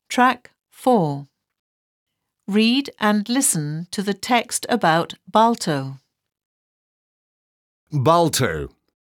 Track 4. Read and listen to the text about Balto. Balto.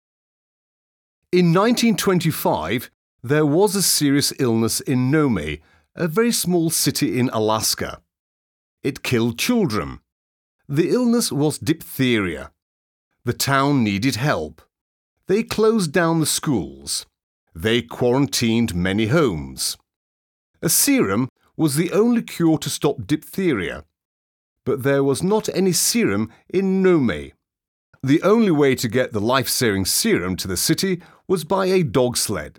In 1925, there was a serious illness in Nome, a very small city in Alaska. It killed children. The illness was diphtheria. The town needed help. They closed down the schools. They quarantined many homes. A serum was the only cure to stop diphtheria, but there was not any serum in Nome. The only way to get the life-saving serum to the city was by a dog sled.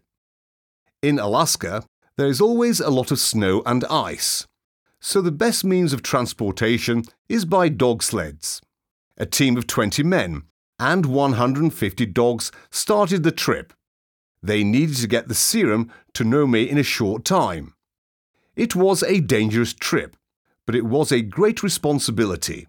In Alaska, there is always a lot of snow and ice, so the best means of transportation is by dog sleds. A team of 20 men and 150 dogs started the trip. They needed to get the serum to Nome in a short time. It was a dangerous trip, but it was a great responsibility.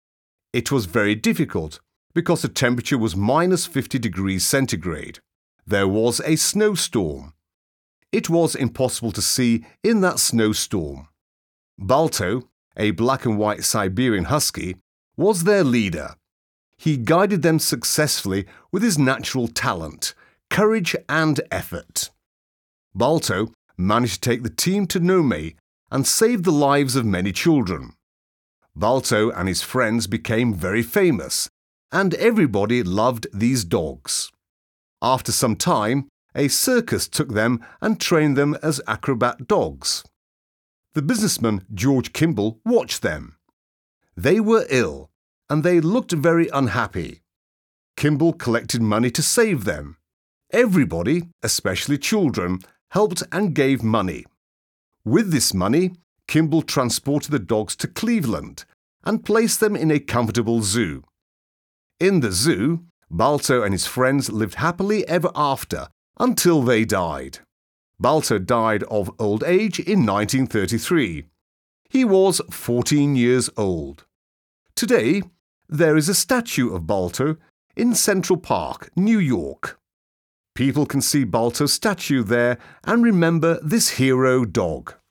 It was very difficult because the temperature was minus 50 degrees centigrade. There was a snowstorm. It was impossible to see in that snowstorm. Balto, a black and white Siberian husky, was their leader. He guided them successfully with his natural talent, courage and effort. Balto managed to take the team to Nome and save the lives of many children. Balto and his friends became very famous, and everybody loved these dogs. After some time, a circus took them and trained them as acrobat dogs. The businessman George Kimball watched them. They were ill, and they looked very unhappy. Kimball collected money to save them. Everybody, especially children, helped and gave money. With this money, Kimball transported the dogs to Cleveland and placed them in a comfortable zoo. In the zoo, Balto and his friends lived happily ever after until they died. Balto died of old age in 1933. He was 14 years old. Today, there is a statue of Balto in Central Park, New York. People can see Balto's statue there and remember this hero dog.